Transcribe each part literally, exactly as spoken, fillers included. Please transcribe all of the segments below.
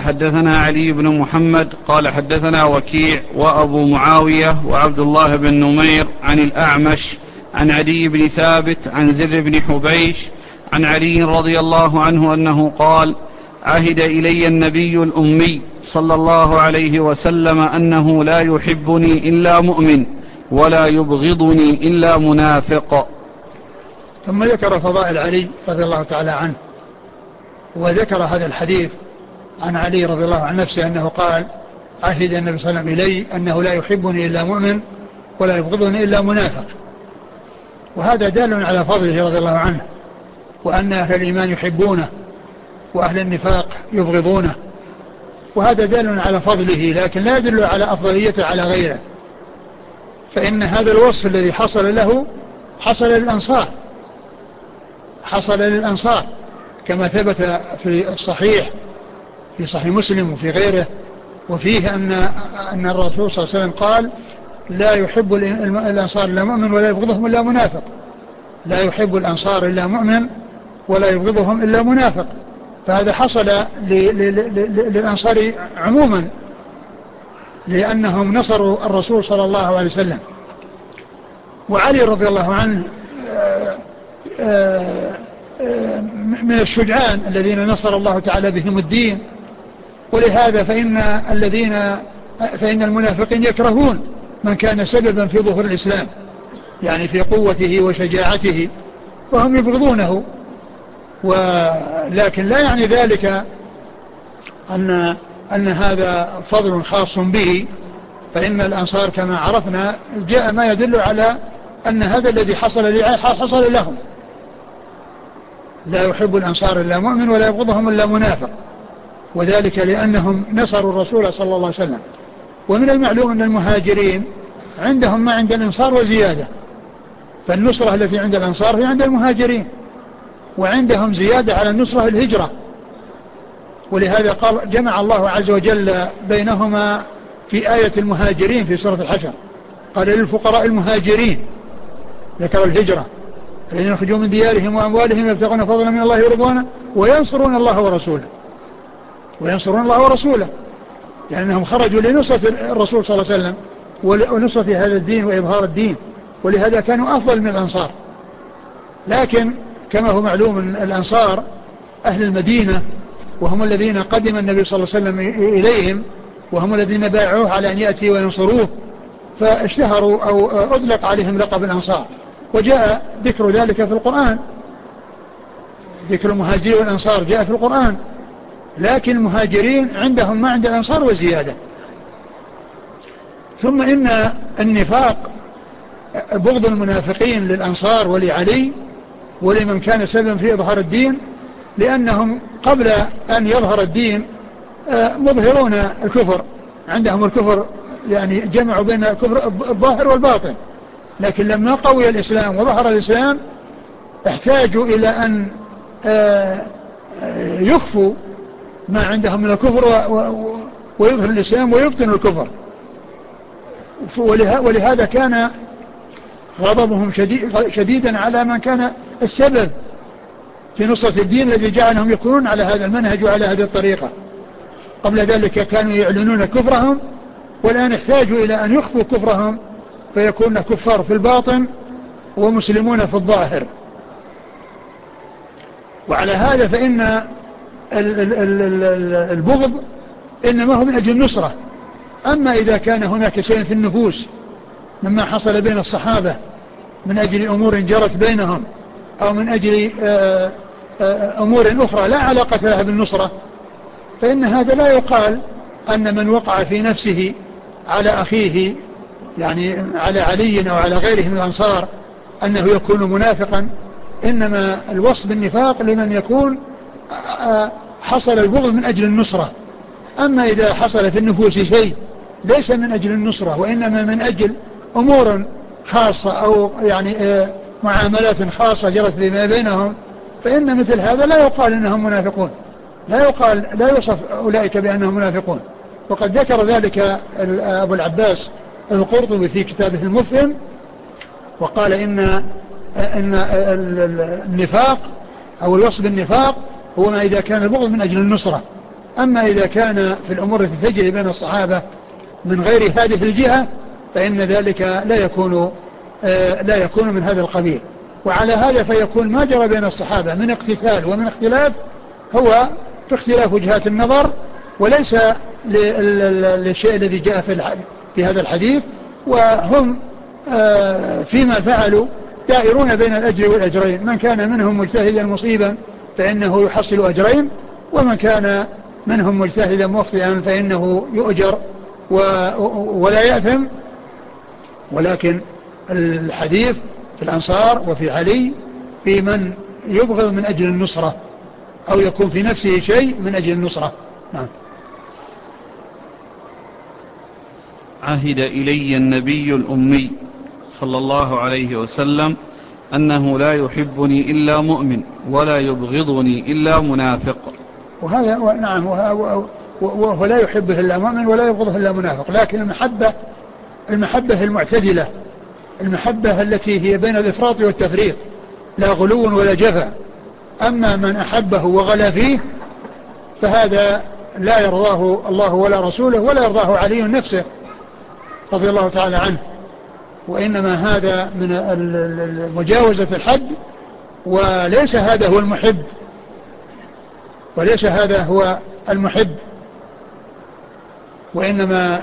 حدثنا علي بن محمد قال حدثنا وكيع وأبو معاوية وعبد الله بن نمير عن الأعمش عن علي بن ثابت عن زر بن حبيش عن علي رضي الله عنه أنه قال: عهد إلي النبي الأمي صلى الله عليه وسلم أنه لا يحبني إلا مؤمن ولا يبغضني إلا منافق. ثم ذكر فضائل علي رضي الله تعالى عنه، وذكر هذا الحديث عن علي رضي الله عن نفسه أنه قال: عهد النبي صلى الله عليه وسلم إلي أنه لا يحبني إلا مؤمن ولا يبغضني إلا منافق. وهذا دال على فضله رضي الله عنه، وأن أهل الإيمان يحبونه وأهل النفاق يبغضونه، وهذا دال على فضله، لكن لا يدل على أفضليته على غيره. فإن هذا الوصف الذي حصل له حصل للأنصار حصل للأنصار كما ثبت في الصحيح في صحيح مسلم وفي غيره، وفيه أن أن الرسول صلى الله عليه وسلم قال: لا يحب الأنصار إلا مؤمن ولا يبغضهم إلا منافق. لا يحب الأنصار إلا مؤمن ولا يبغضهم إلا منافق. فهذا حصل للأنصار عموما لأنهم نصروا الرسول صلى الله عليه وسلم. وعلي رضي الله عنه من الشجعان الذين نصر الله تعالى بهم الدين، ولهذا فإن الذين فإن المنافقين يكرهون من كان سببا في ظهور الإسلام، يعني في قوته وشجاعته، فهم يبغضونه. ولكن لا يعني ذلك أن أن هذا فضل خاص به، فإن الأنصار كما عرفنا جاء ما يدل على أن هذا الذي حصل لعلي حصل لهم. لا يحب الأنصار إلا مؤمن ولا يبغضهم إلا منافق، وذلك لأنهم نصروا الرسول صلى الله عليه وسلم. ومن المعلوم أن المهاجرين عندهم ما عند الأنصار وزيادة، فالنصرة التي عند الأنصار هي عند المهاجرين، وعندهم زيادة على النصرة الهجرة. ولهذا قال جمع الله عز وجل بينهما في آية المهاجرين في سورة الحشر، قال: للفقراء المهاجرين، ذكر الهجرة، الذين يخرجون من ديارهم وأموالهم يبتغون فضلا من الله ورضوانه وينصرون الله ورسوله وينصرون الله ورسوله لأنهم خرجوا لنصرة الرسول صلى الله عليه وسلم ونصرة هذا الدين وإظهار الدين، ولهذا كانوا أفضل من الأنصار. لكن كما هو معلوم أن الأنصار أهل المدينة، وهم الذين قدم النبي صلى الله عليه وسلم إليهم، وهم الذين باعوه على أن يأتي وينصروه، فاشتهروا أو أطلق عليهم لقب الأنصار. وجاء ذكر ذلك في القرآن، ذكر المهاجرين والأنصار جاء في القرآن، لكن المهاجرين عندهم ما عند الأنصار وزيادة. ثم إن النفاق بغض المنافقين للأنصار ولعلي ولمن كان سببا في إظهار الدين، لأنهم قبل أن يظهر الدين مظهرون الكفر، عندهم الكفر، يعني جمعوا بين الكفر الظاهر والباطن. لكن لما قوي الإسلام وظهر الإسلام احتاجوا إلى أن يخفوا ما عندهم من الكفر ويظهر الإسلام ويبطن الكفر. ولهذا كان غضبهم شديدا على من كان السبب في نصرة الدين الذي جعلهم يكونون على هذا المنهج وعلى هذه الطريقة. قبل ذلك كانوا يعلنون كفرهم، والآن احتاجوا إلى أن يخفوا كفرهم فيكون كفار في الباطن ومسلمون في الظاهر. وعلى هذا فإن البغض إنما هو من أجل النصرة. أما إذا كان هناك شيء في النفوس مما حصل بين الصحابة من أجل أمور جرت بينهم أو من أجل أمور أخرى لا علاقة لها بالنصرة، فإن هذا لا يقال أن من وقع في نفسه على أخيه، يعني على علي أو على غيره من الأنصار، أنه يكون منافقا. إنما الوصف بالنفاق لمن يكون حصل البغض من أجل النصرة. أما إذا حصل في النفوس شيء ليس من أجل النصرة وإنما من أجل أمور خاصة أو يعني معاملات خاصة جرت فيما بينهم، فإن مثل هذا لا يقال إنهم منافقون، لا يقال لا يوصف أولئك بأنهم منافقون. وقد ذكر ذلك أبو العباس القرطبي في كتابه المفهم، وقال إن إن النفاق أو الوصف بالنفاق هو ما إذا كان البغض من أجل النصرة، أما إذا كان في الأمور التي تجري بين الصحابة من غير هذه الجهة فإن ذلك لا يكون لا يكون من هذا القبيل. وعلى هذا فيكون ما جرى بين الصحابة من اقتتال ومن اختلاف هو في اختلاف وجهات النظر، وليس للشيء الذي جاء في هذا الحديث. وهم فيما فعلوا دائرون بين الأجر والأجرين، من كان منهم مجتهدا مصيبا فإنه يحصل أجرين، ومن كان منهم مجتهدا مخطئا فإنه يؤجر ولا يأثم. ولكن الحديث في الأنصار وفي علي في من يبغض من أجل النصرة أو يكون في نفسه شيء من أجل النصرة. نعم. عهد إلي النبي الأمي صلى الله عليه وسلم أنه لا يحبني إلا مؤمن ولا يبغضني إلا منافق. وهذا نعم، وهو لا يحبه إلا مؤمن ولا يبغضه إلا منافق. لكن المحبة المحبة المعتدلة، المحبة التي هي بين الإفراط والتفريط، لا غلو ولا جفا. أما من أحبه وغلا فيه فهذا لا يرضاه الله ولا رسوله ولا يرضاه علي نفسه رضي الله تعالى عنه. وإنما هذا من مجاوزة الحد، وليس هذا هو المحب، وليس هذا هو المحب. وإنما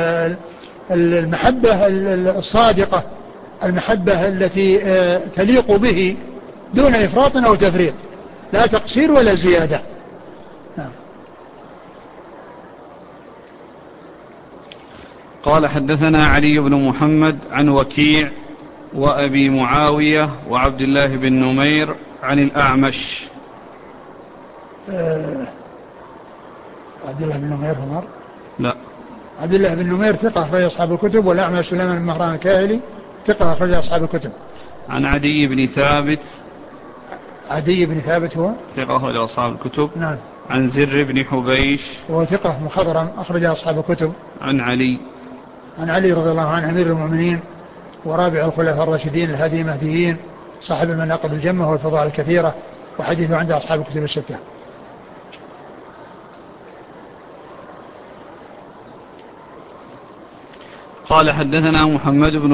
المحبة الصادقة، المحبة التي تليق به دون إفراط أو تفريط، لا تقصير ولا زيادة. نعم. قال حدثنا علي بن محمد عن وكيع وأبي معاوية وعبد الله بن نمير عن الأعمش. أه عبد الله بن نمير همر لا عبد الله بن نمير ثقة أخرج أصحاب الكتب، والأعمش سليمان بن مهران الكاهلي ثقة أخرج أصحاب الكتب. عن عدي بن ثابت. عدي بن ثابت هو ثقة أخرج أصحاب الكتب. نعم. عن زر بن حبيش وهو ثقة مخضرم أخرج أصحاب الكتب. عن علي عن علي رضي الله عنه أمير المؤمنين ورابع الخلفاء الراشدين الهادي المهديين صاحب المناقب الجمة والفضائل الكثيرة، وحديثه عند أصحاب الكتب الستة. قال حدثنا محمد بن